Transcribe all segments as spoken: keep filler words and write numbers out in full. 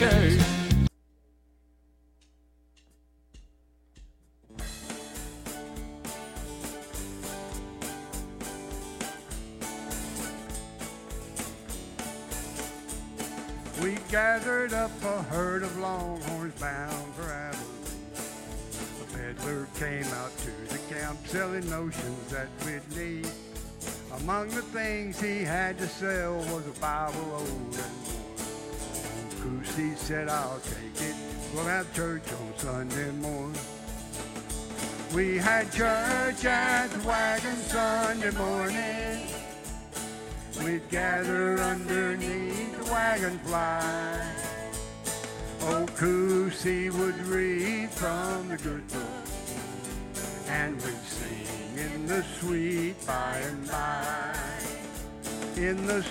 church. We gathered up a herd of longhorns bound for Abilene. A peddler came out to the camp selling notions that we'd need. Among the things he had to sell was a Bible old and worn. Coosey said, I'll take it. We'll have church on Sunday morning. We had church at the wagon Sunday morning. We'd gather underneath the wagon fly. Old Coosey would read from the good book, and we'd sing in the sweet by and by. In the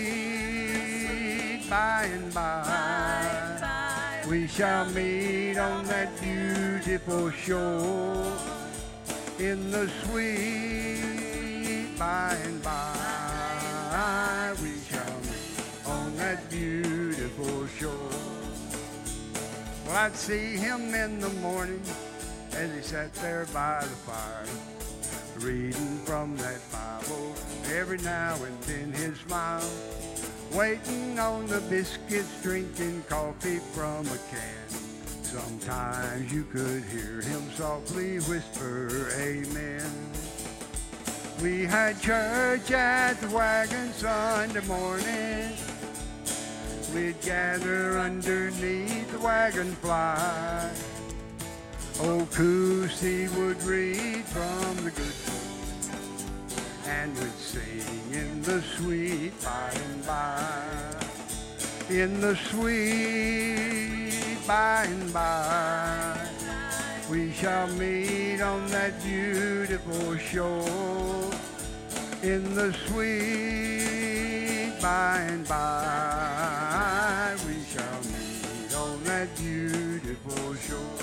sweet by and by, we shall meet on that beautiful shore. In the sweet by and by, we shall meet on that beautiful shore. Well, I'd see him in the morning as he sat there by the fire, reading from that Bible, every now and then he'd smile, waiting on the biscuits, drinking coffee from a can. Sometimes you could hear him softly whisper, amen. We had church at the wagon Sunday morning. We'd gather underneath the wagon fly. Old Coosey would read from the good book, and we'd sing in the sweet by and by. In the sweet by and by, we shall meet on that beautiful shore. In the sweet by and by, we shall meet on that beautiful shore.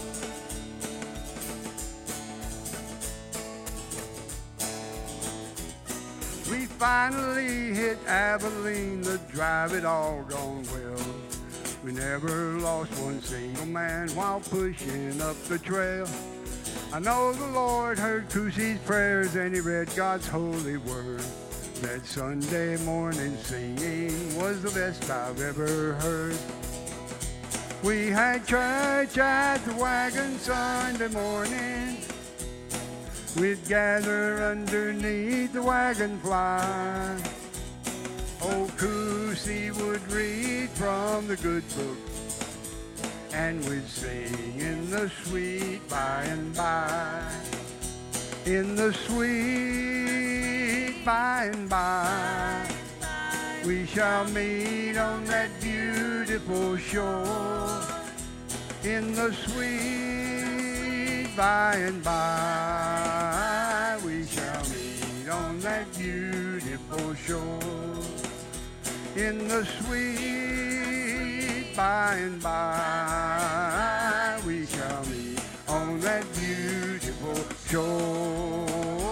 We finally hit Abilene, the drive had all gone well. We never lost one single man while pushing up the trail. I know the Lord heard Coosey's prayers and he read God's holy word. That Sunday morning singing was the best I've ever heard. We had church at the wagon Sunday morning. We'd gather underneath the wagon fly. Old Coosey would read from the good book, and we'd sing in the sweet by and by. In the sweet by and by, we shall meet on that beautiful shore. In the sweet by and by, we shall meet on that beautiful shore. In the sweet by and by, we shall meet on that beautiful shore.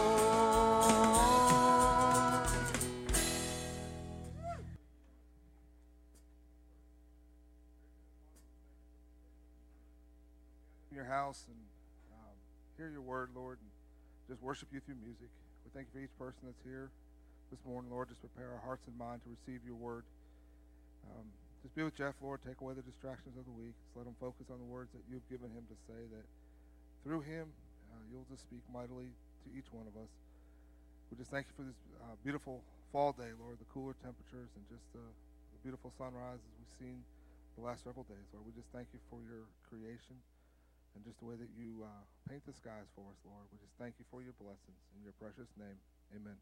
Your house and um, hear your word, Lord, and just worship you through music. We thank you for each person that's here this morning, Lord. Just prepare our hearts and mind to receive your word. Um, just be with Jeff, Lord. Take away the distractions of the week. Just let him focus on the words that you've given him to say, that through him uh, you'll just speak mightily to each one of us. We just thank you for this uh, beautiful fall day, Lord, the cooler temperatures and just uh, the beautiful sunrises we've seen the last several days, Lord. We just thank you for your creation and just the way that you uh, paint the skies for us, Lord. We just thank you for your blessings. In your precious name, amen.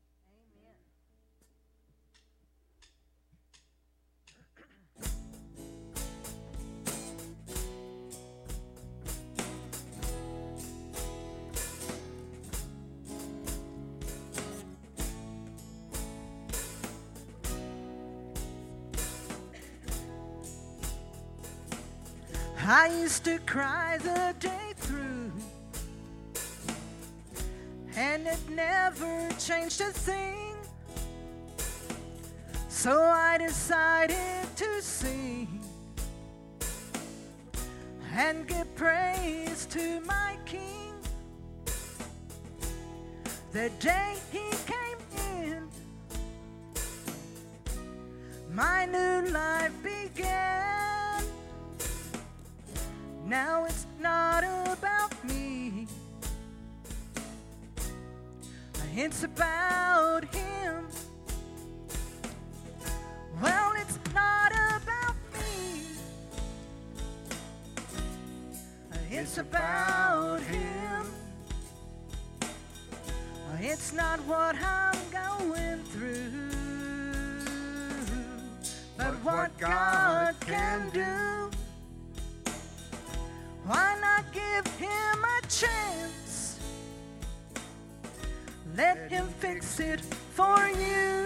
I used to cry the day through, and it never changed a thing. So I decided to sing and give praise to my King. The day he came in, my new life began. Now it's not about me, it's about him. Well, it's not about me, it's about him. It's not what I'm going through, but what God can do. Why not give him a chance? Let him fix it for you.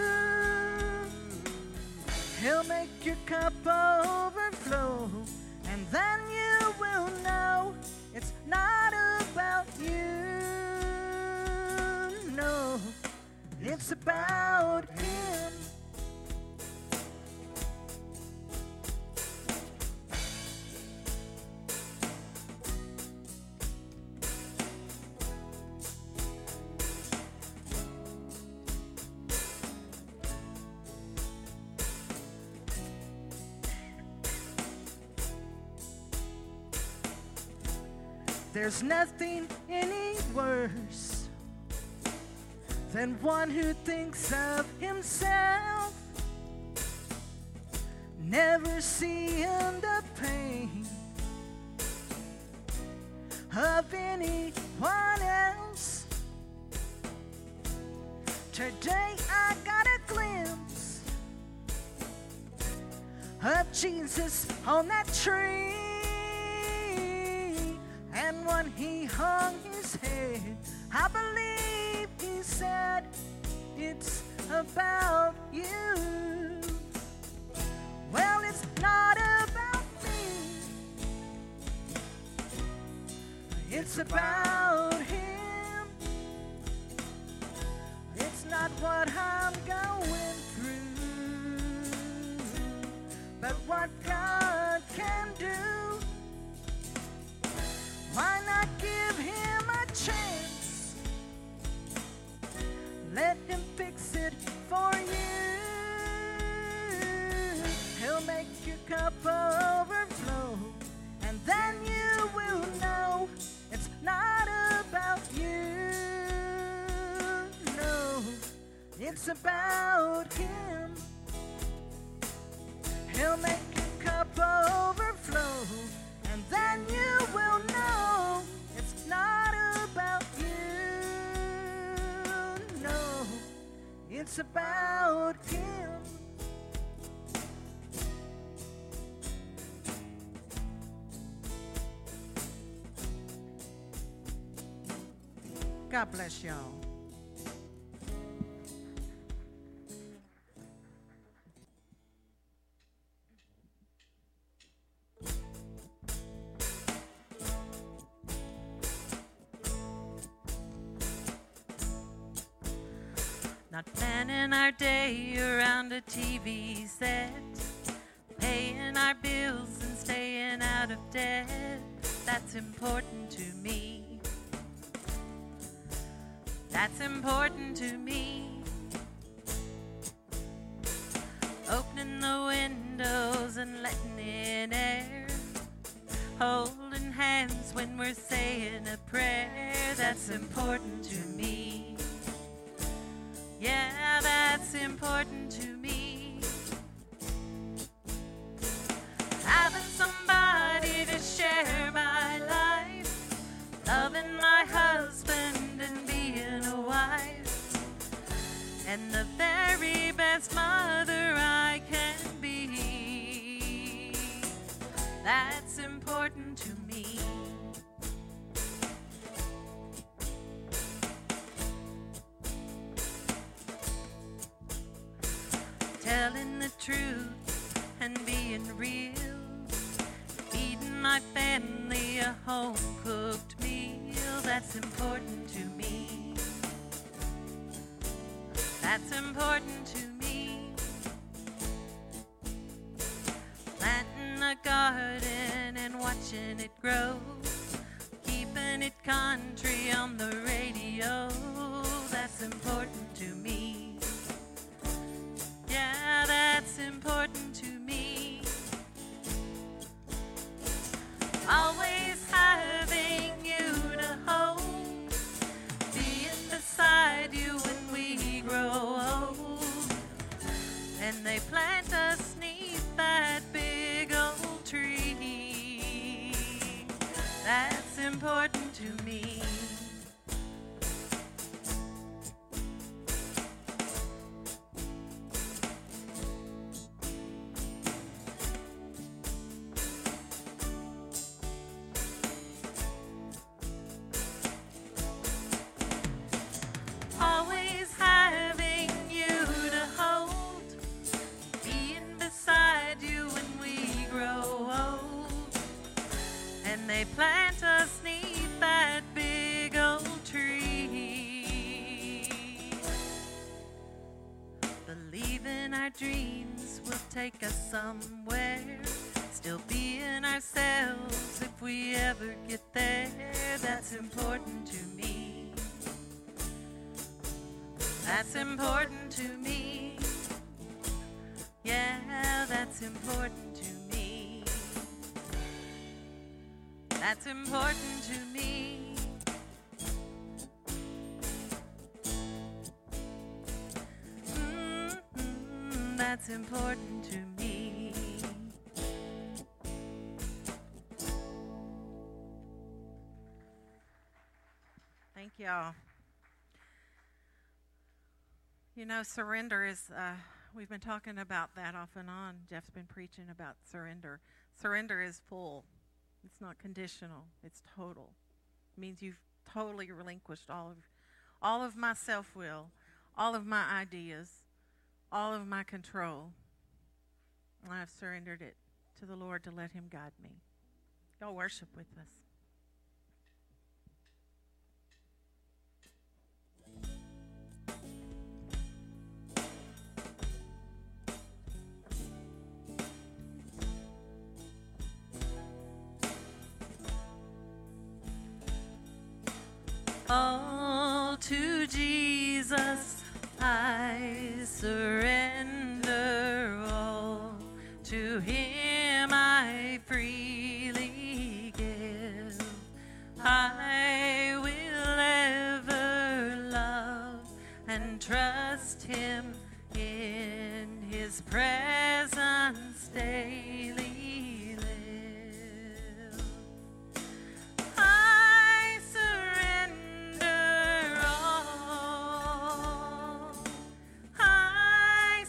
He'll make your cup overflow, and then you will know it's not about you. No, it's about him. There's nothing any worse than one who thinks of himself, never seeing the pain of anyone else. Today I got a glimpse of Jesus on that tree. And when he hung his head, I believe he said, it's about you. Well, it's not about me, it's about him. It's not what I'm going through, but what God can do. Why not give him a chance? Let him fix it for you. He'll make your cup overflow, and then you will know it's not about you. No, it's about him. He'll make your cup overflow, and then you will know it's not about you. No, it's about him. God bless y'all. Not planning our day around a T V set, paying our bills and staying out of debt. That's important to me. That's important to me. Opening the windows and letting in air, holding hands when we're saying a prayer. That's important to me. Yeah, that's important to me. Having somebody to share my life, loving my husband and being a wife, and the very best mother I can be. That's important to me. Telling the truth and being real, feeding my family a home-cooked meal. That's important to me. That's important to me. Planting a garden and watching watching it grow, keeping it country on the radio. That's important to me. Yeah, that's important to me. Always having you to hold, being beside you when we grow old. And they plant us neath that big old tree. That's important to me. Always having you to hold, being beside you when we grow old. And they plant us neath that big old tree. Believing our dreams will take us somewhere, still being ourselves if we ever get there. That's important to me. That's important to me. Yeah, that's important to me. That's important to me. Mm-hmm, that's important to me. Thank y'all. You know, surrender is, uh, we've been talking about that off and on. Jeff's been preaching about surrender. Surrender is full. It's not conditional. It's total. It means you've totally relinquished all of, all of my self-will, all of my ideas, all of my control. And I've surrendered it to the Lord to let him guide me. Y'all worship with us. All to Jesus I surrender, all to him I freely give. I will ever love and trust him in his presence daily. I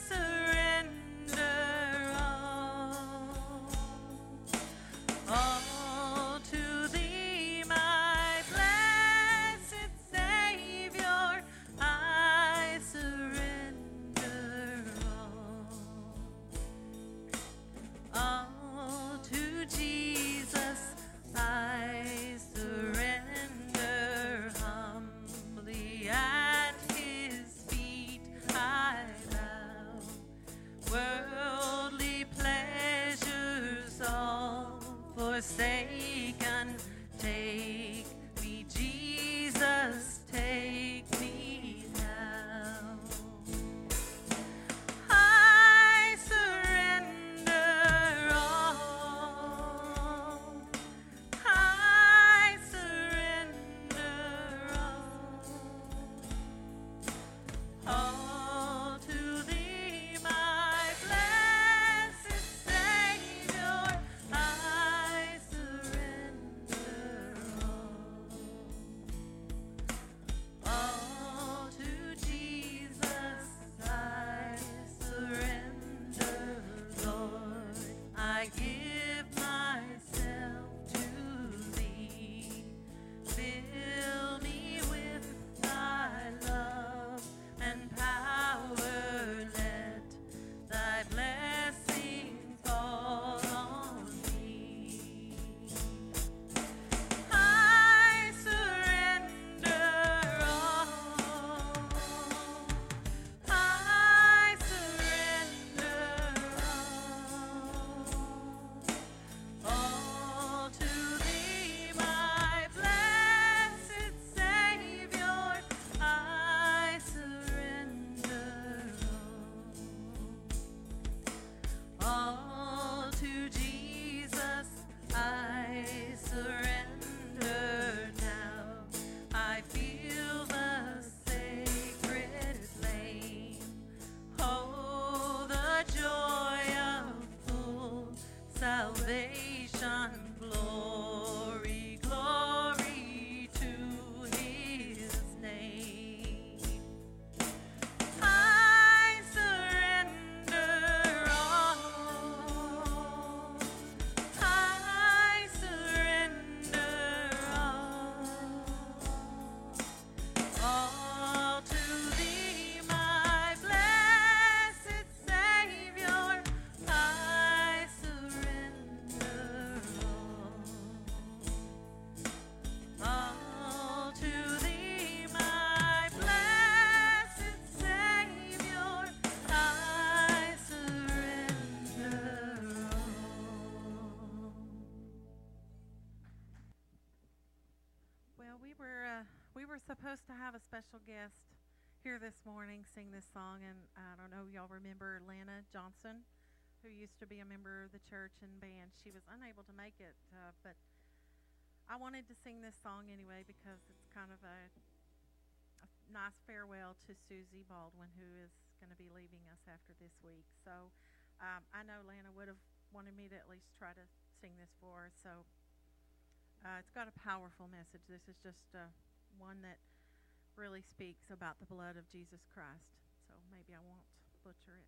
Well, we were uh, we were supposed to have a special guest here this morning sing this song, and I don't know, y'all remember Lana Johnson, who used to be a member of the church and band. She was unable to make it, uh, but I wanted to sing this song anyway because it's kind of a, a nice farewell to Susie Baldwin, who is going to be leaving us after this week. So um, I know Lana would have wanted me to at least try to sing this for her, so Uh, it's got a powerful message. This is just uh, one that really speaks about the blood of Jesus Christ. So maybe I won't butcher it.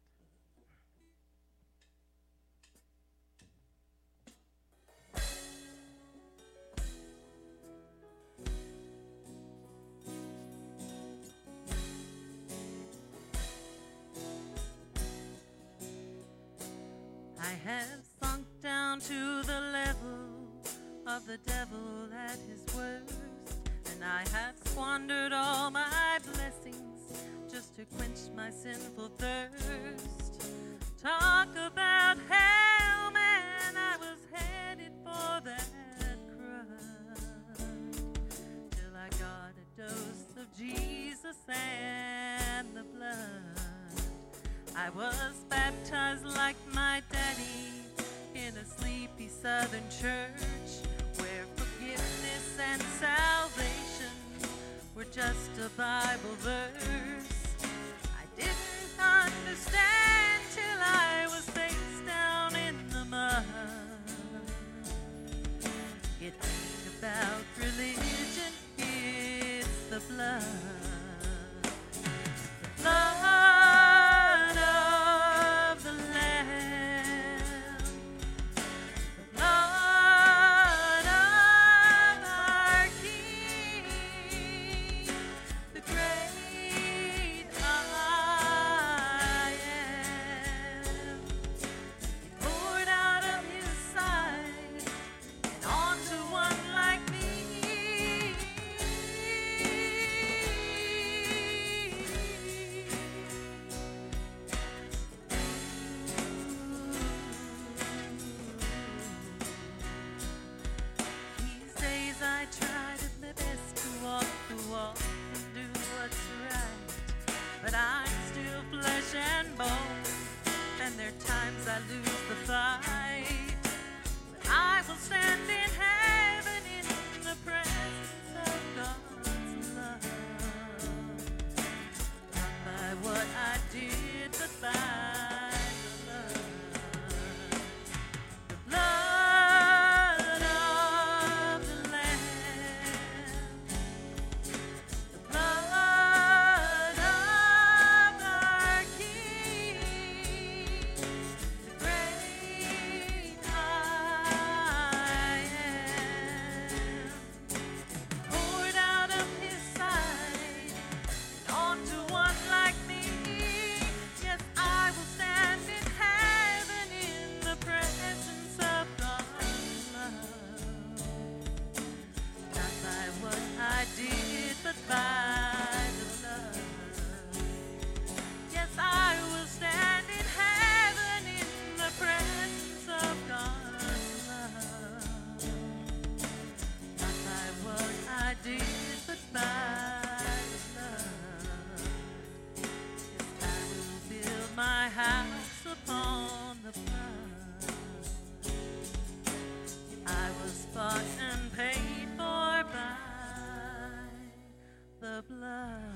I have sunk down to the level of the devil at his worst, and I have squandered all my blessings just to quench my sinful thirst. Talk about hell, man, I was headed for that crust, till I got a dose of Jesus and the blood. I was baptized like my daddy in a sleepy southern church, where forgiveness and salvation were just a Bible verse. I didn't understand till I was face down in the mud. It ain't about religion, it's the blood. The blood of the Lamb. The blood of our King, the great I am. He poured out of his side and onto one like me. These days I try to my best to walk the walk and do what's right, but I'm still flesh and bone, and there are times I lose the fight. But I will stand in heaven in the presence of God's love, not by what I did, but by the blood. The blood of the Lamb. The blood of our King, the great I am. Poured out of his side and onto one like me. Yes, I will stand in heaven in the presence of God's love, not by what I did, but by the blood. Yes, I will stand in heaven in the presence of God's love, not by what I did, but by the blood. Yes, I will build my house upon the blood. I was bought and paid for by the blood.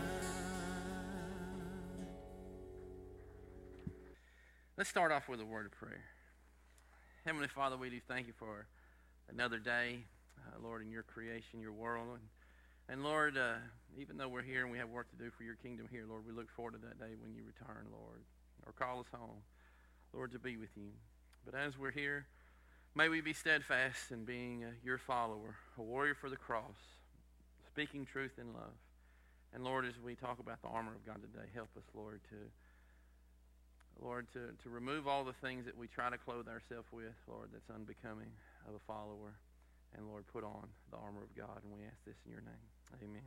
Let's start off with a word of prayer. Heavenly Father, we do thank you for another day, uh, Lord, in your creation, your world. And, and Lord, uh, even though we're here and we have work to do for your kingdom here, Lord, we look forward to that day when you return, Lord, or call us home, Lord, to be with you. But as we're here, may we be steadfast in being uh, your follower, a warrior for the cross, speaking truth in love. And Lord, as we talk about the armor of God today, help us, Lord, to Lord, to, to remove all the things that we try to clothe ourselves with, Lord, that's unbecoming of a follower. And Lord, put on the armor of God. And we ask this in your name. Amen.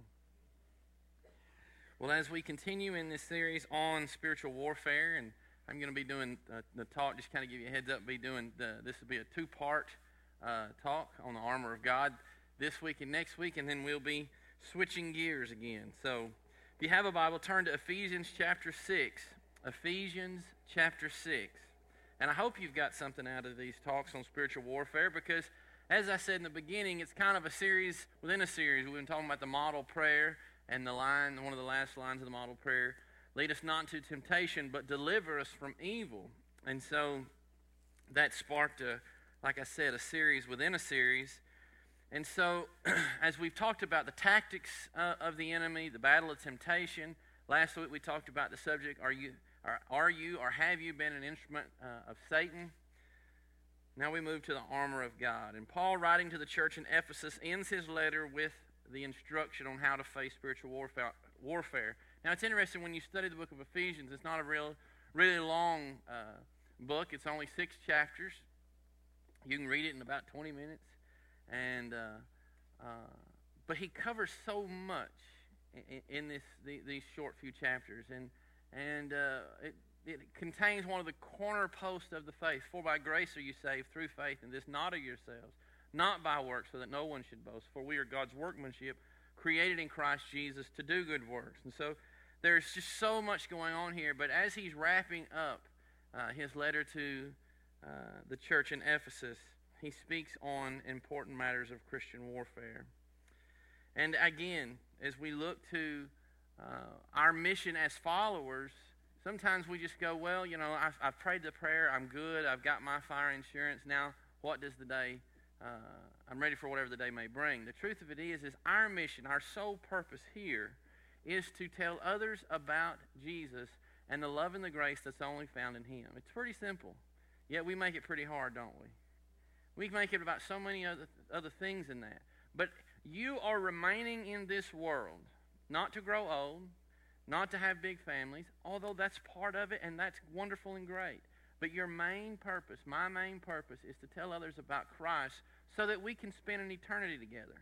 Well, as we continue in this series on spiritual warfare, and I'm going to be doing uh, the talk, just kind of give you a heads up, be doing the, this will be a two-part uh, talk on the armor of God. this week and next week, and then we'll be switching gears again. So if you have a Bible, turn to Ephesians chapter six. Ephesians chapter six. And I hope you've got something out of these talks on spiritual warfare, because as I said in the beginning, it's kind of a series within a series. We've been talking about the model prayer, and the line, one of the last lines of the model prayer, lead us not into temptation, but deliver us from evil. And so that sparked, a, like I said, a series within a series. And so as we've talked about the tactics uh, of the enemy, the battle of temptation, last week we talked about the subject, are you, are, are you or have you been an instrument uh, of Satan? Now we move to the armor of God. And Paul, writing to the church in Ephesus, ends his letter with the instruction on how to face spiritual warfare. warfare. Now it's interesting, when you study the book of Ephesians, it's not a real, really long uh, book. It's only six chapters. You can read it in about twenty minutes. And uh, uh, but he covers so much in, in this the, these short few chapters, and and uh, it, it contains one of the corner posts of the faith. For by grace are you saved through faith, and this not of yourselves, not by works, so that no one should boast. For we are God's workmanship, created in Christ Jesus to do good works. And so there's just so much going on here. But as he's wrapping up uh, his letter to uh, the church in Ephesus, he speaks on important matters of Christian warfare. And again, as we look to uh, our mission as followers, sometimes we just go, well, you know, I've, I've prayed the prayer, I'm good, I've got my fire insurance, now what does the day, uh, I'm ready for whatever the day may bring. The truth of it is, is our mission, our sole purpose here is to tell others about Jesus and the love and the grace that's only found in Him. It's pretty simple, yet we make it pretty hard, don't we? We make it about so many other, other things in that. But you are remaining in this world, not to grow old, not to have big families, although that's part of it, and that's wonderful and great. But your main purpose, my main purpose, is to tell others about Christ so that we can spend an eternity together.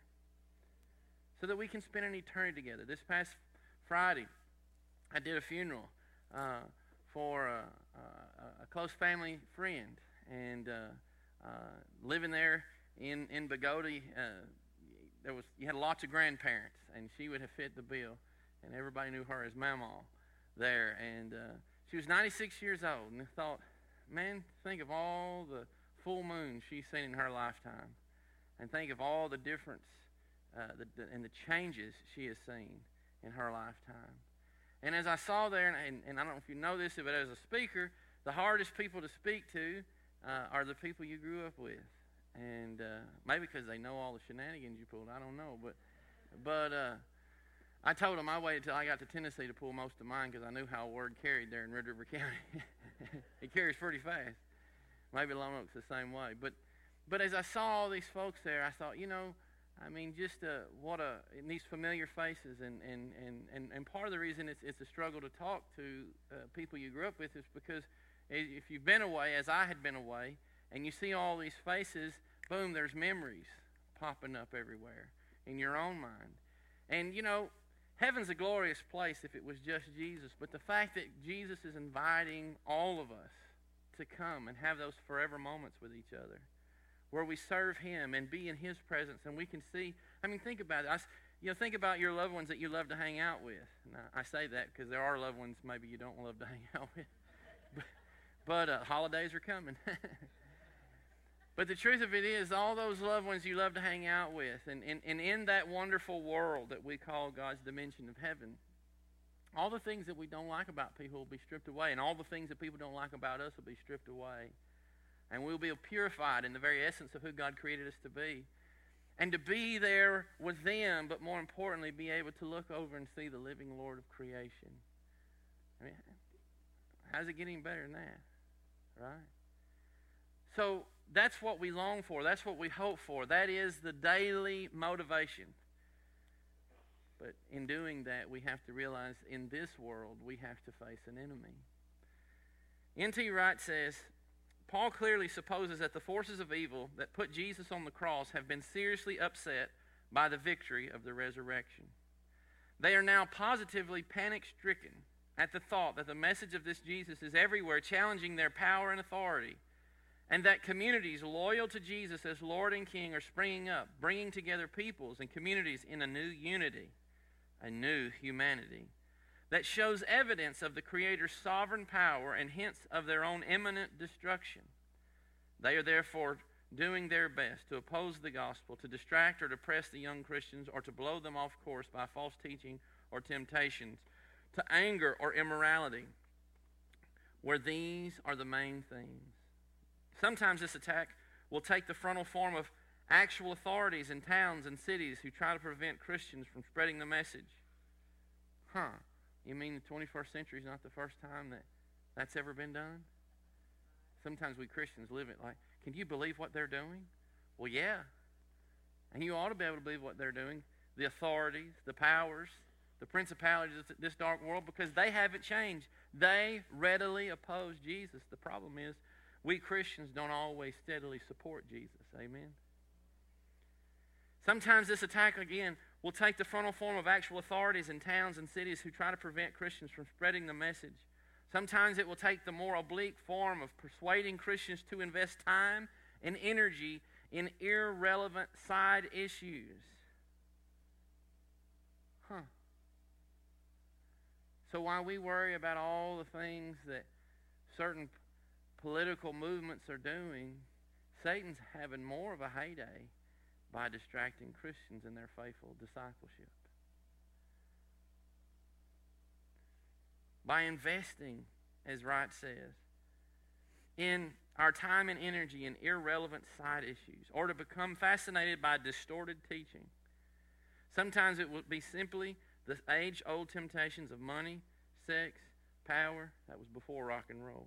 So that we can spend an eternity together. This past Friday, I did a funeral uh, for a, a, a close family friend, and uh, Uh, living there in, in Bogota, uh, there was you had lots of grandparents, and she would have fit the bill, and everybody knew her as Mama there. And uh, she was ninety-six years old, and I thought, man, think of all the full moons she's seen in her lifetime, and think of all the difference uh, the, the, and the changes she has seen in her lifetime. And as I saw there, and, and I don't know if you know this, but as a speaker, the hardest people to speak to Uh, are the people you grew up with. And uh, maybe because they know all the shenanigans you pulled, I don't know. But but uh, I told them I waited till I got to Tennessee to pull most of mine, because I knew how a word carried there in Red River County. It carries pretty fast. Maybe Lone Oak's the same way. But but as I saw all these folks there, I thought, you know, I mean, just uh, what a and these familiar faces, and and, and, and and part of the reason it's it's a struggle to talk to uh, people you grew up with is because if you've been away, as I had been away, and you see all these faces, boom, there's memories popping up everywhere in your own mind. And, you know, heaven's a glorious place if it was just Jesus, but the fact that Jesus is inviting all of us to come and have those forever moments with each other, where we serve Him and be in His presence, and we can see, I mean, think about it. I, you know, think about your loved ones that you love to hang out with. Now, I say that because there are loved ones maybe you don't love to hang out with. But, But uh, holidays are coming. But the truth of it is, all those loved ones you love to hang out with, and, and, and in that wonderful world that we call God's dimension of heaven, all the things that we don't like about people will be stripped away, and all the things that people don't like about us will be stripped away. And we'll be purified in the very essence of who God created us to be. And to be there with them, but more importantly, be able to look over and see the living Lord of creation. I mean, how's it getting better than that? Right? So that's what we long for. That's what we hope for. That is the daily motivation. But in doing that, we have to realize in this world, we have to face an enemy. N T Wright says, Paul clearly supposes that the forces of evil that put Jesus on the cross have been seriously upset by the victory of the resurrection. They are now positively panic-stricken at the thought that the message of this Jesus is everywhere, challenging their power and authority. and that communities loyal to Jesus as Lord and King are springing up, bringing together peoples and communities in a new unity, a new humanity that shows evidence of the Creator's sovereign power and hints of their own imminent destruction. They are therefore doing their best to oppose the gospel, to distract or depress the young Christians, or to blow them off course by false teaching or temptations, to anger or immorality, where these are the main themes. Sometimes this attack will take the frontal form of actual authorities in towns and cities who try to prevent Christians from spreading the message. Huh? You mean the twenty-first century is not the first time that that's ever been done? Sometimes we Christians live it like, can you believe what they're doing? Well, yeah. And you ought to be able to believe what they're doing. The authorities, the powers, the principalities of this dark world, because they haven't changed. They readily oppose Jesus. The problem is, we Christians don't always steadily support Jesus. Amen? Sometimes this attack, again, will take the frontal form of actual authorities in towns and cities who try to prevent Christians from spreading the message. Sometimes it will take the more oblique form of persuading Christians to invest time and energy in irrelevant side issues. Huh. So while we worry about all the things that certain political movements are doing, Satan's having more of a heyday by distracting Christians in their faithful discipleship. By investing, as Wright says, in our time and energy in irrelevant side issues, or to become fascinated by distorted teaching. Sometimes it will be simply the age-old temptations of money, sex, power. That was before rock and roll.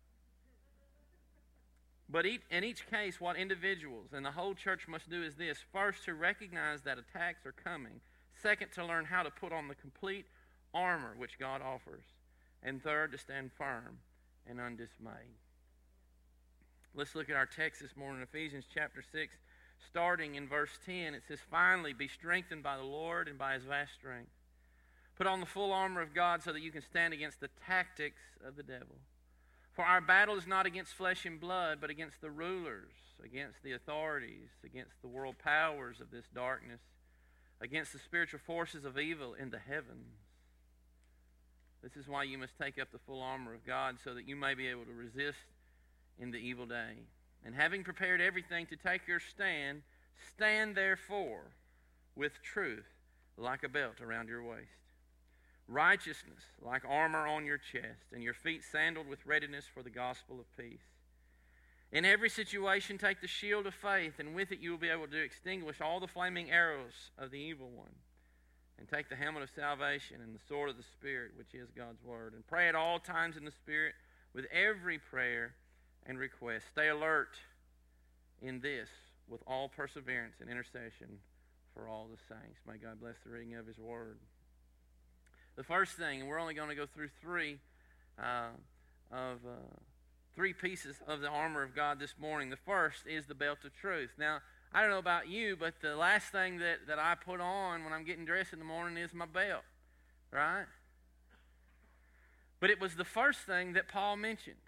But in each case, what individuals and the whole church must do is this. First, to recognize that attacks are coming. Second, to learn how to put on the complete armor which God offers. And third, to stand firm and undismayed. Let's look at our text this morning, Ephesians chapter six, starting in verse ten. It says, "Finally, be strengthened by the Lord and by His vast strength. Put on the full armor of God so that you can stand against the tactics of the devil. For our battle is not against flesh and blood, but against the rulers, against the authorities, against the world powers of this darkness, against the spiritual forces of evil in the heavens. This is why you must take up the full armor of God, so that you may be able to resist in the evil day. And having prepared everything to take your stand, stand therefore with truth like a belt around your waist, righteousness like armor on your chest, and your feet sandaled with readiness for the gospel of peace. In every situation, take the shield of faith, and with it you will be able to extinguish all the flaming arrows of the evil one. And take the helmet of salvation and the sword of the Spirit, which is God's word. And pray at all times in the Spirit with every prayer and request. Stay alert in this with all perseverance and intercession for all the saints." May God bless the reading of His word. The first thing, and we're only going to go through three uh, of uh, three pieces of the armor of God this morning. The first is the belt of truth. Now, I don't know about you, but the last thing that, that I put on when I'm getting dressed in the morning is my belt, right? But it was the first thing that Paul mentioned.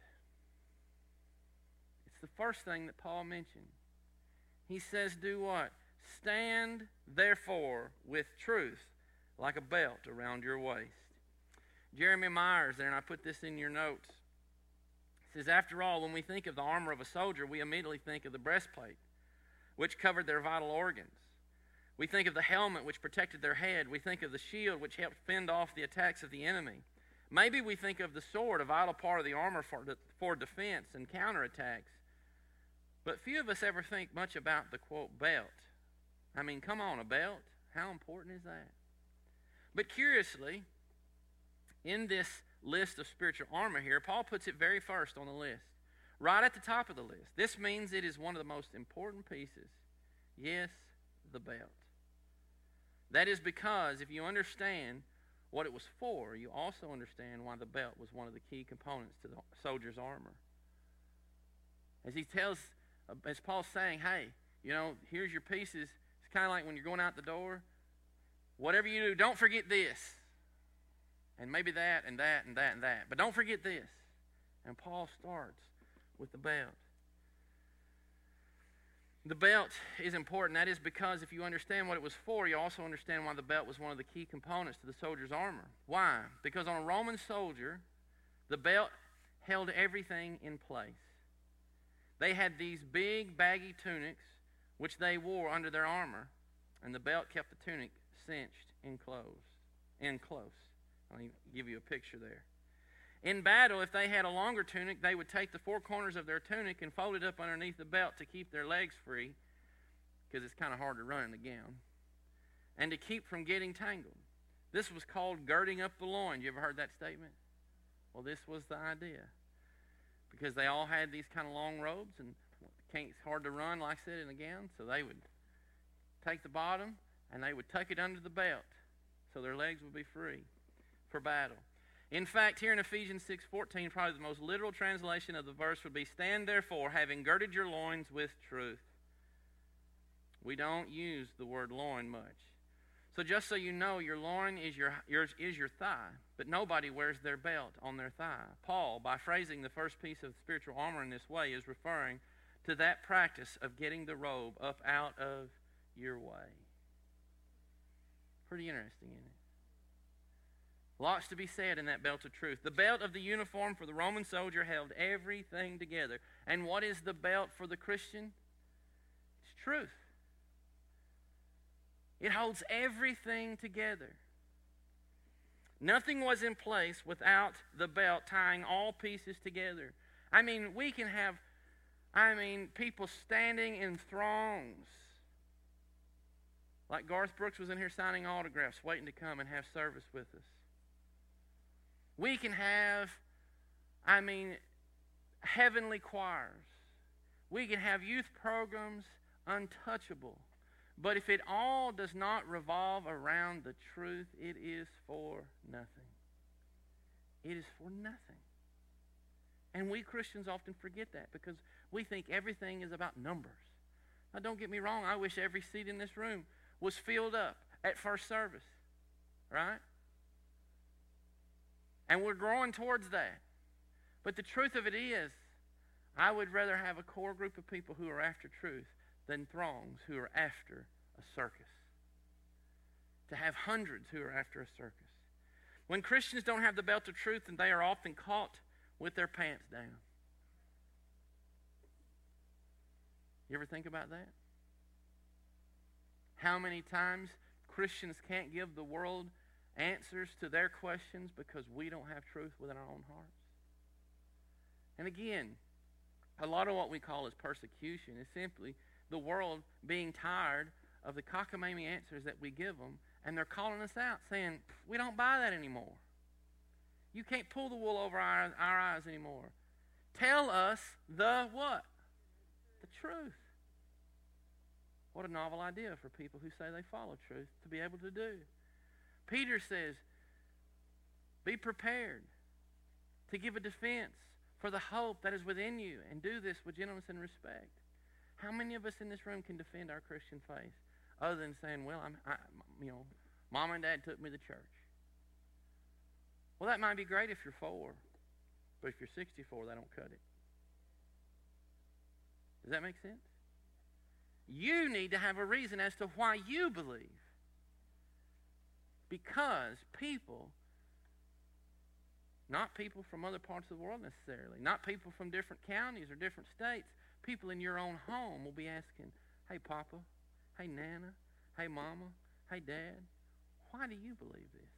It's the first thing that Paul mentioned. He says, do what? Stand, therefore, with truth like a belt around your waist. Jeremy Myers there, and I put this in your notes, says, after all, when we think of the armor of a soldier, we immediately think of the breastplate, which covered their vital organs. We think of the helmet, which protected their head. We think of the shield, which helped fend off the attacks of the enemy. Maybe we think of the sword, a vital part of the armor for, for defense and counterattacks. But few of us ever think much about the, quote, belt. I mean, come on, a belt? How important is that? But curiously, in this list of spiritual armor here, Paul puts it very first on the list. Right at the top of the list. This means it is one of the most important pieces. Yes, the belt. That is because if you understand what it was for, you also understand why the belt was one of the key components to the soldier's armor. As he tells, as Paul's saying, hey, you know, here's your pieces. It's kind of like when you're going out the door. Whatever you do, don't forget this. And maybe that and that and that and that. But don't forget this. And Paul starts with the belt. The belt is important. That is because if you understand what it was for, you also understand why the belt was one of the key components to the soldier's armor. Why? Because on a Roman soldier, the belt held everything in place. They had these big, baggy tunics, which they wore under their armor, and the belt kept the tunic cinched in close. In close. I'll give you a picture there. In battle, if they had a longer tunic, they would take the four corners of their tunic and fold it up underneath the belt to keep their legs free, because it's kind of hard to run in a gown, and to keep from getting tangled. This was called girding up the loin. You ever heard that statement? Well, this was the idea, because they all had these kind of long robes, and it's hard to run, like I said, in a gown, so they would take the bottom, and they would tuck it under the belt, so their legs would be free for battle. In fact, here in Ephesians six fourteen, probably the most literal translation of the verse would be, "Stand therefore, having girded your loins with truth." We don't use the word loin much. So just so you know, your loin is your, yours is your thigh, but nobody wears their belt on their thigh. Paul, by phrasing the first piece of spiritual armor in this way, is referring to that practice of getting the robe up out of your way. Pretty interesting, isn't it? Lots to be said in that belt of truth. The belt of the uniform for the Roman soldier held everything together. And what is the belt for the Christian? It's truth. It holds everything together. Nothing was in place without the belt tying all pieces together. I mean, we can have, I mean, people standing in throngs. Like Garth Brooks was in here signing autographs, waiting to come and have service with us. We can have, I mean, heavenly choirs. We can have youth programs untouchable. But if it all does not revolve around the truth, it is for nothing. It is for nothing. And we Christians often forget that because we think everything is about numbers. Now, don't get me wrong. I wish every seat in this room was filled up at first service, right? And we're growing towards that. But the truth of it is, I would rather have a core group of people who are after truth than throngs who are after a circus. To have hundreds who are after a circus. When Christians don't have the belt of truth, then they are often caught with their pants down. You ever think about that? How many times Christians can't give the world answers to their questions because we don't have truth within our own hearts? And again, a lot of what we call as persecution is simply the world being tired of the cockamamie answers that we give them, and they're calling us out, saying, we don't buy that anymore. You can't pull the wool over our, our eyes anymore. Tell us the what? The truth. What a novel idea for people who say they follow truth to be able to do. Peter says, be prepared to give a defense for the hope that is within you, and do this with gentleness and respect. How many of us in this room can defend our Christian faith other than saying, well, I'm, I, you know, Mom and Dad took me to church? Well, that might be great if you're four, but if you're sixty-four, they don't cut it. Does that make sense? You need to have a reason as to why you believe. Because people, not people from other parts of the world necessarily, not people from different counties or different states, people in your own home will be asking, hey, Papa, hey, Nana, hey, Mama, hey, Dad, why do you believe this?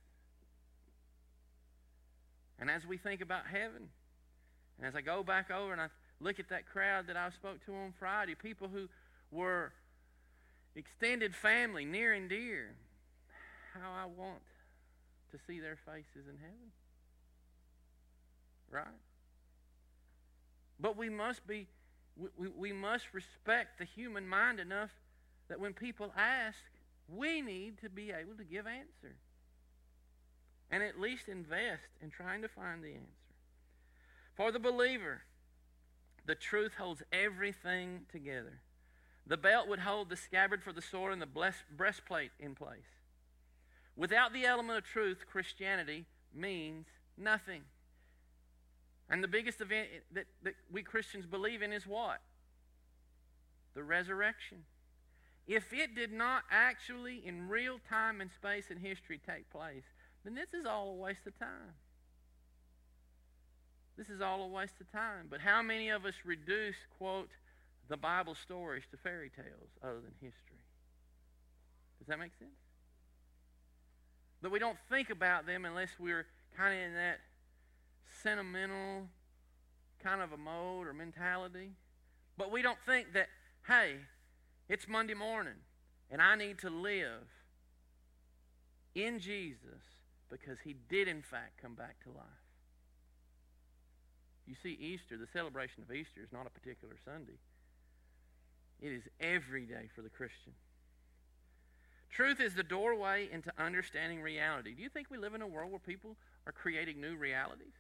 And as we think about heaven, and as I go back over and I look at that crowd that I spoke to on Friday, people who were extended family, near and dear, how I want to see their faces in heaven. Right? But we must be, we, we, we must respect the human mind enough that when people ask, we need to be able to give answer. And at least invest in trying to find the answer. For the believer, the truth holds everything together. The belt would hold the scabbard for the sword and the breastplate in place. Without the element of truth, Christianity means nothing. And the biggest event that, that we Christians believe in is what? the resurrection. If it did not actually, in real time and space and history, take place, then this is all a waste of time. This is all a waste of time. But how many of us reduce, quote, the Bible stories to fairy tales other than history? Does that make sense? But we don't think about them unless we're kind of in that sentimental kind of a mode or mentality. But we don't think that, hey, it's Monday morning and I need to live in Jesus because he did in fact come back to life. You see, Easter, the celebration of Easter is not a particular Sunday. It is every day for the Christian. Truth is the doorway into understanding reality. Do you think we live in a world where people are creating new realities?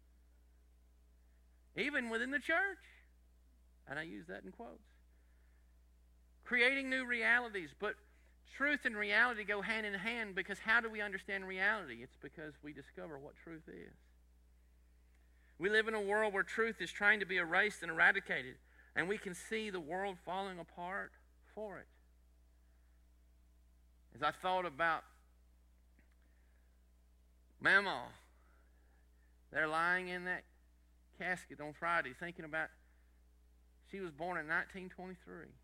Even within the church. And I use that in quotes. Creating new realities. But truth and reality go hand in hand, because how do we understand reality? It's because we discover what truth is. We live in a world where truth is trying to be erased and eradicated, and we can see the world falling apart for it. As I thought about Mama, they're lying in that casket on Friday, thinking about she was born in nineteen twenty-three.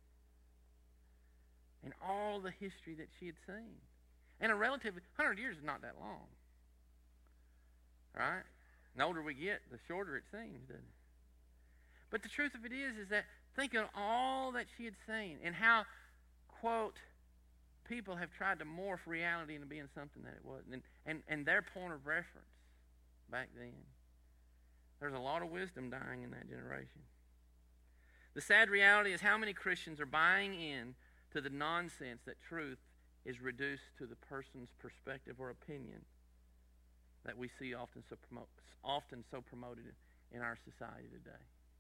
And all the history that she had seen. And a relatively, one hundred years is not that long. Right? The older we get, the shorter it seems, doesn't it? But the truth of it is, is that think of all that she had seen and how, quote, people have tried to morph reality into being something that it wasn't. And, and, and their point of reference back then. There's a lot of wisdom dying in that generation. The sad reality is how many Christians are buying in to the nonsense that truth is reduced to the person's perspective or opinion that we see often so, promote, often so promoted in our society today.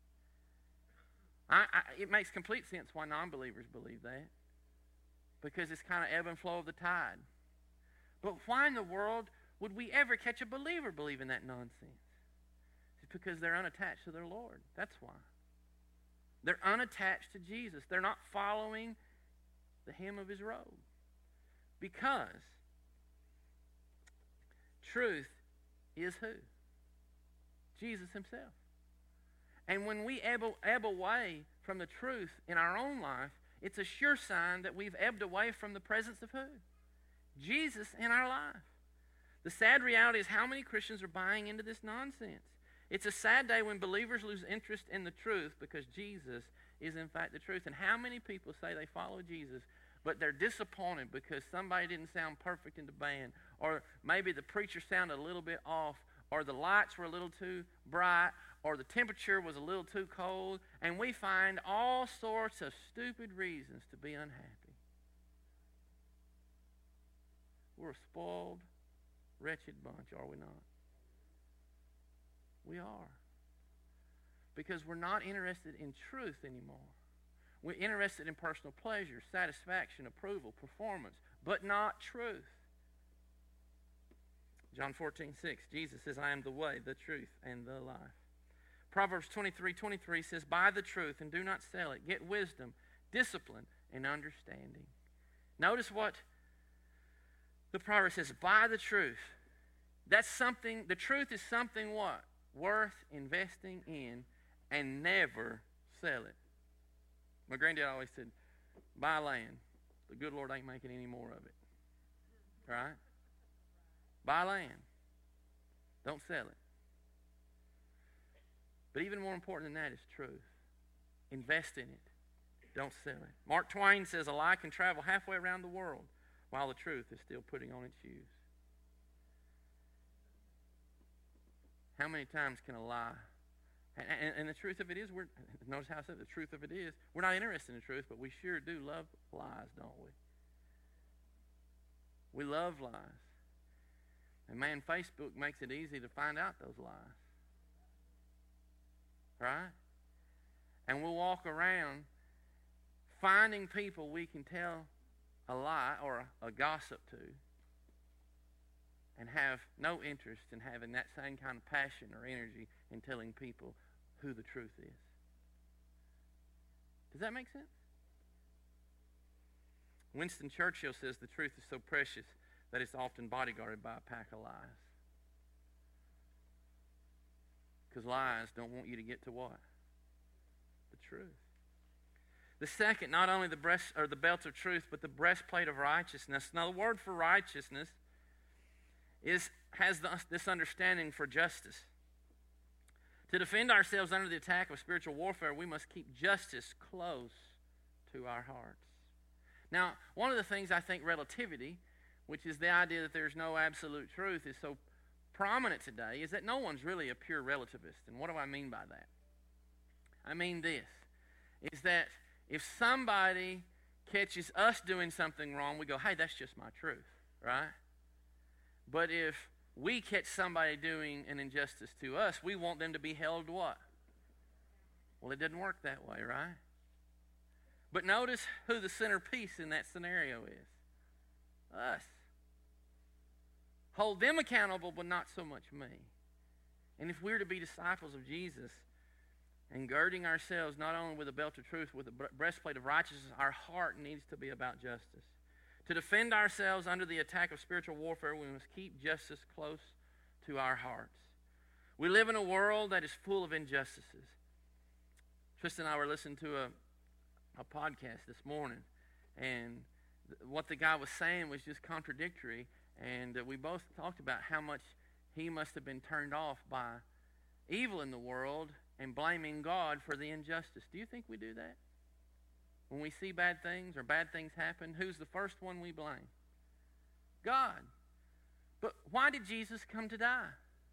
I, I, it makes complete sense why non-believers believe that, because it's kind of ebb and flow of the tide. But why in the world would we ever catch a believer believing that nonsense? It's because they're unattached to their Lord. That's why. They're unattached to Jesus. They're not following the hem of his robe. Because truth is who? Jesus himself. And when we ebb, ebb away from the truth in our own life, it's a sure sign that we've ebbed away from the presence of who? Jesus in our life. The sad reality is how many Christians are buying into this nonsense. It's a sad day when believers lose interest in the truth because Jesus is in fact the truth. And how many people say they follow Jesus, but they're disappointed because somebody didn't sound perfect in the band, or maybe the preacher sounded a little bit off, or the lights were a little too bright, or the temperature was a little too cold, and we find all sorts of stupid reasons to be unhappy. We're a spoiled, wretched bunch, are we not? We are. Because we're not interested in truth anymore. We're interested in personal pleasure, satisfaction, approval, performance, but not truth. John fourteen six, Jesus says, I am the way, the truth, and the life. Proverbs twenty-three twenty-three says, buy the truth and do not sell it. Get wisdom, discipline, and understanding. Notice what the proverb says, buy the truth. That's something, the truth is something what? Worth investing in, and never sell it. My granddad always said, buy land. The good Lord ain't making any more of it. Right? Buy land. Don't sell it. But even more important than that is truth. Invest in it. Don't sell it. Mark Twain says a lie can travel halfway around the world while the truth is still putting on its shoes. How many times can a lie? And, and, and the truth of it is, we're, notice how I said the truth of it is, we're not interested in the truth, but we sure do love lies, don't we? We love lies. And man, Facebook makes it easy to find out those lies. Right? And we'll walk around finding people we can tell a lie or a, a gossip to, and have no interest in having that same kind of passion or energy in telling people who the truth is. Does that make sense? Winston Churchill says the truth is so precious that it's often bodyguarded by a pack of lies. Because lies don't want you to get to what? The truth. The second, not only the breast or the belt of truth, but the breastplate of righteousness. Now, the word for righteousness is has the, this understanding for justice. To defend ourselves under the attack of spiritual warfare, we must keep justice close to our hearts. Now, one of the things I think relativity, which is the idea that there's no absolute truth, is so prominent today, is that no one's really a pure relativist. And what do I mean by that? I mean this, is that if somebody catches us doing something wrong, we go, hey, that's just my truth, right? But if we catch somebody doing an injustice to us, we want them to be held to what? Well, it doesn't work that way, right? But notice who the centerpiece in that scenario is. Us. Hold them accountable, but not so much me. And if we're to be disciples of Jesus and girding ourselves not only with a belt of truth, with a breastplate of righteousness, our heart needs to be about justice. To defend ourselves under the attack of spiritual warfare, we must keep justice close to our hearts. We live in a world that is full of injustices. Tristan and I were listening to a, a podcast this morning, and th- what the guy was saying was just contradictory, and uh, we both talked about how much he must have been turned off by evil in the world and blaming God for the injustice. Do you think we do that? When we see bad things or bad things happen, who's the first one we blame? God. But why did Jesus come to die?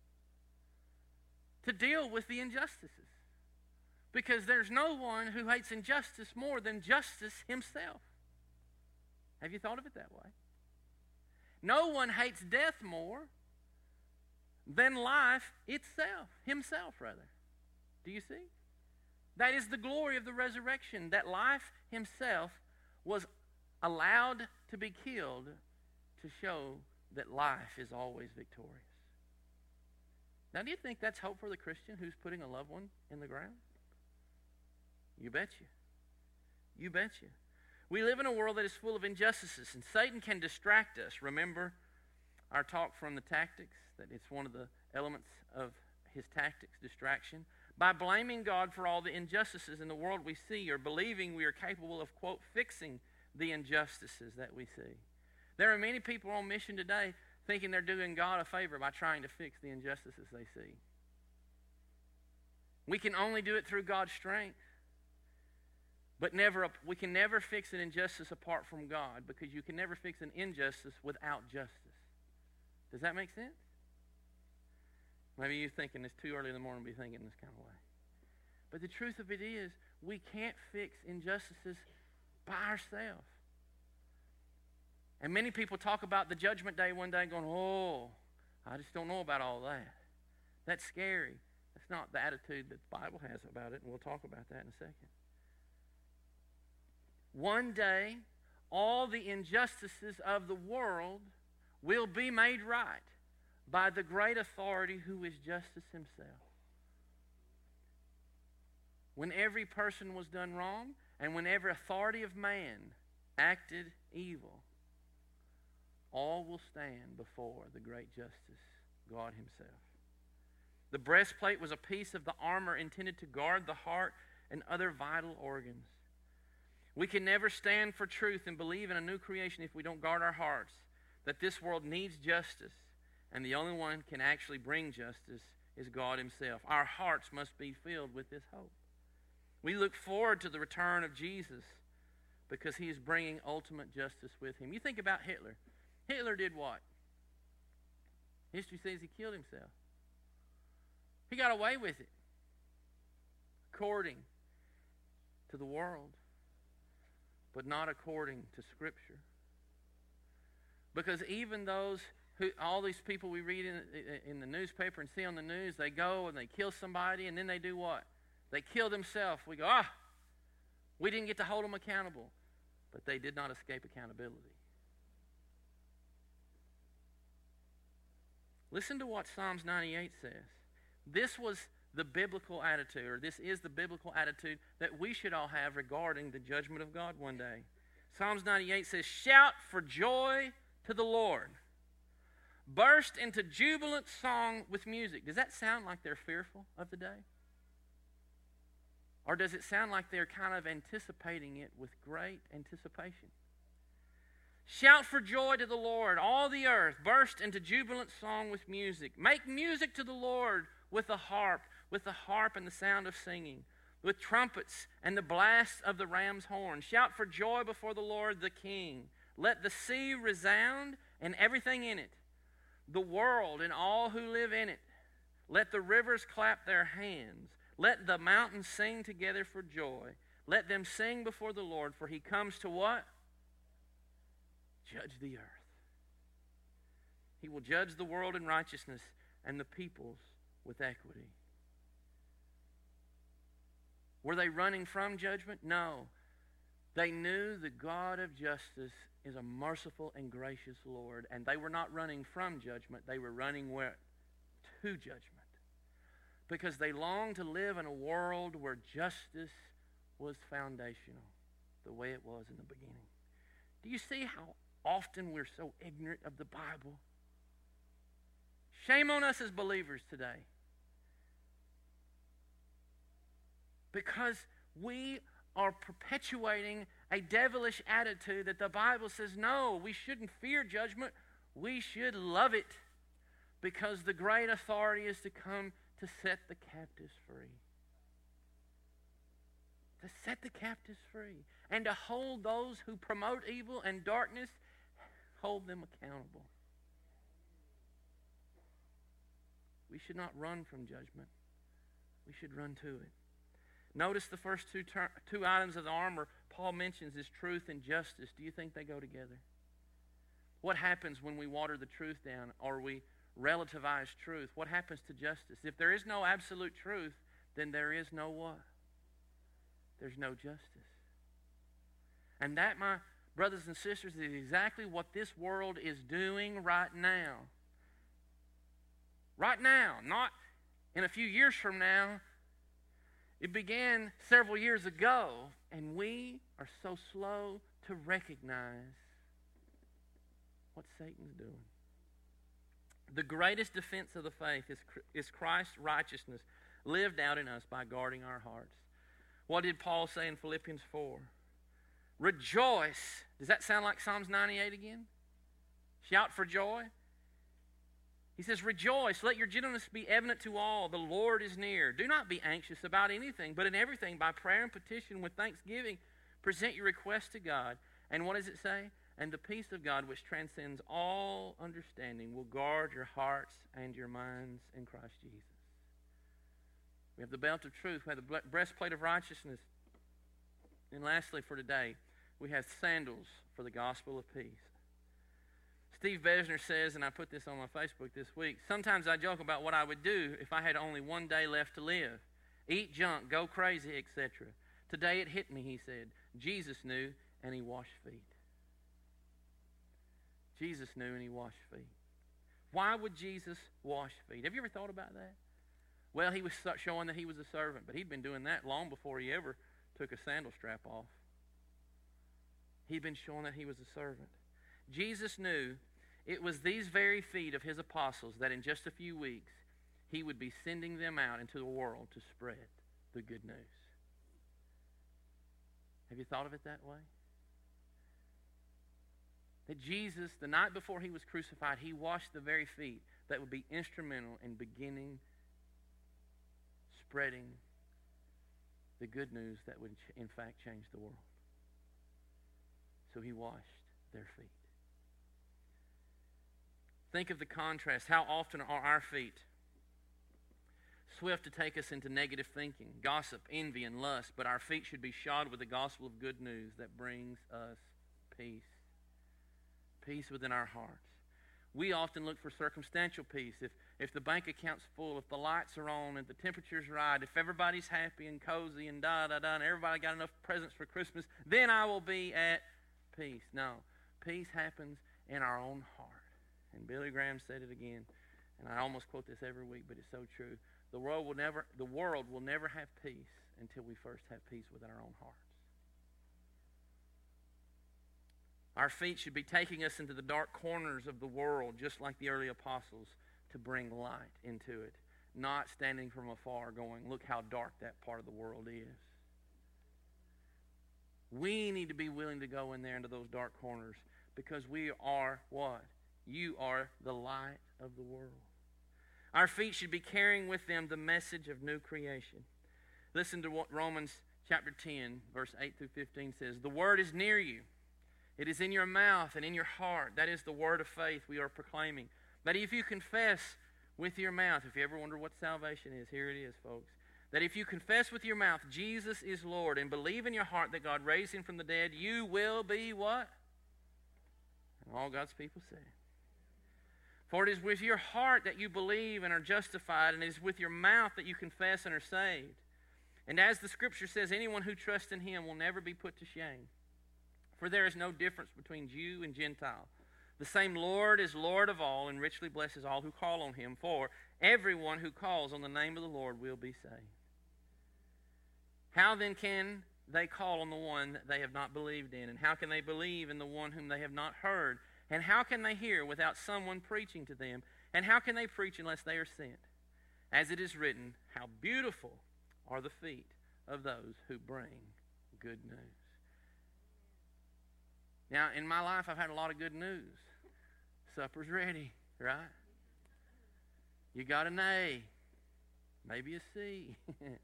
To deal with the injustices. Because there's no one who hates injustice more than justice himself. Have you thought of it that way? No one hates death more than life itself, himself rather. Do you see? That is the glory of the resurrection, that life himself was allowed to be killed to show that life is always victorious. Now, do you think that's hope for the Christian who's putting a loved one in the ground? You betcha. You betcha. We live in a world that is full of injustices, and Satan can distract us. Remember our talk from the tactics, that it's one of the elements of his tactics, distraction? By blaming God for all the injustices in the world we see, or believing we are capable of, quote, fixing the injustices that we see. There are many people on mission today thinking they're doing God a favor by trying to fix the injustices they see. We can only do it through God's strength. But never, we can never fix an injustice apart from God, because you can never fix an injustice without justice. Does that make sense? Maybe you're thinking it's too early in the morning to be thinking this kind of way. But the truth of it is, we can't fix injustices by ourselves. And many people talk about the judgment day one day going, oh, I just don't know about all that. That's scary. That's not the attitude that the Bible has about it, and we'll talk about that in a second. One day, all the injustices of the world will be made right by the great authority who is justice himself. When every person was done wrong, and when every authority of man acted evil, all will stand before the great justice, God himself. The breastplate was a piece of the armor intended to guard the heart and other vital organs. We can never stand for truth and believe in a new creation if we don't guard our hearts, that this world needs justice, and the only one can actually bring justice is God himself. Our hearts must be filled with this hope. We look forward to the return of Jesus because he is bringing ultimate justice with him. You think about Hitler. Hitler did what? History says he killed himself. He got away with it, according to the world, but not according to Scripture. Because even those who, all these people we read in, in the newspaper and see on the news, they go and they kill somebody, and then they do what? They kill themselves. We go, ah, we didn't get to hold them accountable. But they did not escape accountability. Listen to what Psalms ninety-eight says. This was the biblical attitude, or this is the biblical attitude that we should all have regarding the judgment of God one day. Psalms ninety-eight says, shout for joy to the Lord. Burst into jubilant song with music. Does that sound like they're fearful of the day? Or does it sound like they're kind of anticipating it with great anticipation? Shout for joy to the Lord, all the earth. Burst into jubilant song with music. Make music to the Lord with the harp, with the harp and the sound of singing, with trumpets and the blast of the ram's horn. Shout for joy before the Lord the King. Let the sea resound and everything in it, the world and all who live in it. Let the rivers clap their hands. Let the mountains sing together for joy. Let them sing before the Lord, for he comes to what? Judge the earth. He will judge the world in righteousness and the peoples with equity. Were they running from judgment? No. They knew the God of justice is a merciful and gracious Lord, and they were not running from judgment. They were running where? To judgment. Because they longed to live in a world where justice was foundational, the way it was in the beginning. Do you see how often we're so ignorant of the Bible? Shame on us as believers today. Because we are perpetuating a devilish attitude that the Bible says, no, we shouldn't fear judgment. We should love it, because the great authority is to come to set the captives free. To set the captives free. And to hold those who promote evil and darkness, hold them accountable. We should not run from judgment. We should run to it. Notice the first two, ter- two items of the armor Paul mentions is truth and justice. Do you think they go together? What happens when we water the truth down, or we relativize truth? What happens to justice? If there is no absolute truth, then there is no what? There's no justice. And that, my brothers and sisters, is exactly what this world is doing right now. Right now, not in a few years from now. It began several years ago, and we are so slow to recognize what Satan's doing. The greatest defense of the faith is, is Christ's righteousness lived out in us by guarding our hearts. What did Paul say in Philippians four? Rejoice. Does that sound like Psalms ninety-eight again? Shout for joy. He says, rejoice, let your gentleness be evident to all. The Lord is near. Do not be anxious about anything, but in everything, by prayer and petition with thanksgiving, present your requests to God. And what does it say? And the peace of God, which transcends all understanding, will guard your hearts and your minds in Christ Jesus. We have the belt of truth. We have the breastplate of righteousness. And lastly for today, we have sandals for the gospel of peace. Steve Besner says, and I put this on my Facebook this week, sometimes I joke about what I would do if I had only one day left to live. Eat junk, go crazy, et cetera. Today it hit me, he said. Jesus knew, and he washed feet. Jesus knew, and he washed feet. Why would Jesus wash feet? Have you ever thought about that? Well, he was showing that he was a servant, but he'd been doing that long before he ever took a sandal strap off. He'd been showing that he was a servant. Jesus knew it was these very feet of his apostles that in just a few weeks he would be sending them out into the world to spread the good news. Have you thought of it that way? That Jesus, the night before he was crucified, he washed the very feet that would be instrumental in beginning spreading the good news that would in fact change the world. So he washed their feet. Think of the contrast. How often are our feet swift to take us into negative thinking, gossip, envy, and lust, but our feet should be shod with the gospel of good news that brings us peace. Peace within our hearts. We often look for circumstantial peace. If, if the bank account's full, if the lights are on, if the temperature's right, if everybody's happy and cozy and da-da-da, and everybody got enough presents for Christmas, then I will be at peace. No. Peace happens in our own heart. And Billy Graham said it again, and I almost quote this every week, but it's so true. the world will never, the world will never have peace until we first have peace within our own hearts. Our feet should be taking us into the dark corners of the world, just like the early apostles, to bring light into it, not standing from afar going, look how dark that part of the world is. We need to be willing to go in there into those dark corners because we are what? You are the light of the world. Our feet should be carrying with them the message of new creation. Listen to what Romans chapter ten, verse eight through fifteen says. The word is near you. It is in your mouth and in your heart. That is the word of faith we are proclaiming. That if you confess with your mouth, if you ever wonder what salvation is, here it is, folks. That if you confess with your mouth Jesus is Lord and believe in your heart that God raised him from the dead, you will be what? And all God's people say. For it is with your heart that you believe and are justified, and it is with your mouth that you confess and are saved. And as the Scripture says, anyone who trusts in him will never be put to shame. For there is no difference between Jew and Gentile. The same Lord is Lord of all and richly blesses all who call on him. For everyone who calls on the name of the Lord will be saved. How then can they call on the one that they have not believed in? And how can they believe in the one whom they have not heard? And how can they hear without someone preaching to them? And how can they preach unless they are sent? As it is written, how beautiful are the feet of those who bring good news. Now, in my life, I've had a lot of good news. Supper's ready, right? You got an A, maybe a C.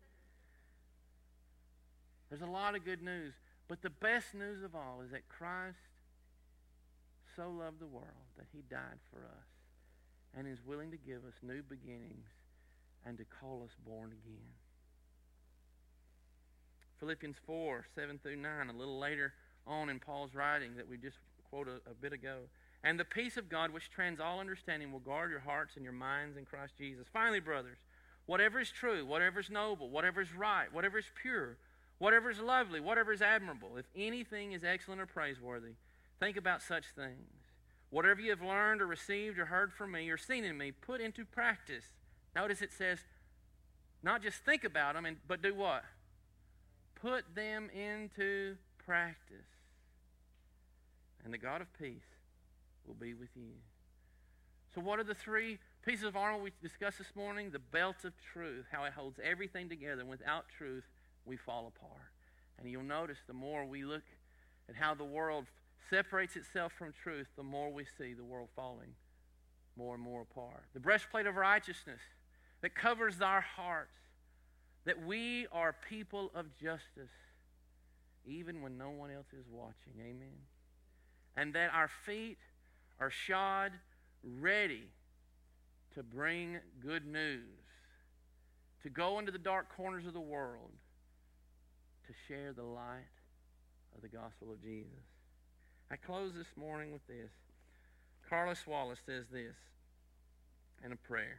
There's a lot of good news. But the best news of all is that Christ so loved the world that he died for us and is willing to give us new beginnings and to call us born again. Philippians four, seven through nine, a little later on in Paul's writing that we just quoted a, a bit ago. And the peace of God, which trans all understanding, will guard your hearts and your minds in Christ Jesus. Finally, brothers, whatever is true, whatever is noble, whatever is right, whatever is pure, whatever is lovely, whatever is admirable, if anything is excellent or praiseworthy, think about such things. Whatever you have learned or received or heard from me or seen in me, put into practice. Notice it says, not just think about them, and, but do what? Put them into practice. And the God of peace will be with you. So what are the three pieces of armor we discussed this morning? The belt of truth, how it holds everything together. And without truth, we fall apart. And you'll notice the more we look at how the world separates itself from truth, the more we see the world falling more and more apart. The breastplate of righteousness that covers our hearts, that we are people of justice, even when no one else is watching. Amen. And that our feet are shod, ready to bring good news, to go into the dark corners of the world, to share the light of the gospel of Jesus. I close this morning with this. Carlos Wallace says this in a prayer.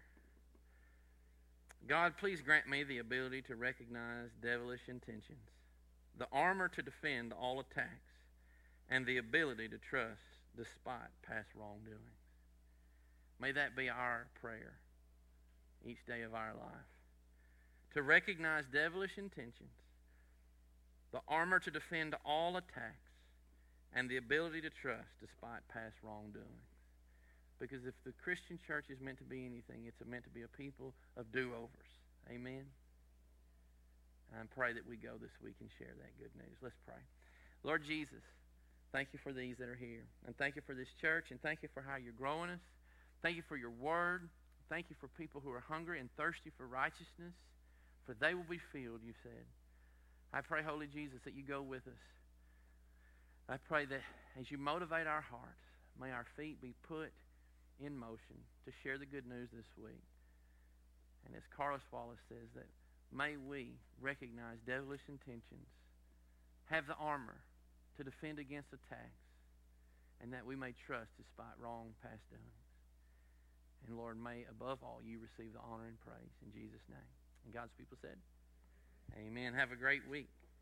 God, please grant me the ability to recognize devilish intentions, the armor to defend all attacks, and the ability to trust despite past wrongdoings. May that be our prayer each day of our life. To recognize devilish intentions, the armor to defend all attacks, and the ability to trust despite past wrongdoings. Because if the Christian church is meant to be anything, it's meant to be a people of do-overs. Amen? And I pray that we go this week and share that good news. Let's pray. Lord Jesus, thank you for these that are here. And thank you for this church. And thank you for how you're growing us. Thank you for your word. Thank you for people who are hungry and thirsty for righteousness. For they will be filled, you said. I pray, Holy Jesus, that you go with us. I pray that as you motivate our hearts, may our feet be put in motion to share the good news this week. And as Carlos Wallace says, that may we recognize devilish intentions, have the armor to defend against attacks, and that we may trust despite wrong past doings. And Lord, may above all you receive the honor and praise in Jesus' name. And God's people said, amen. Have a great week.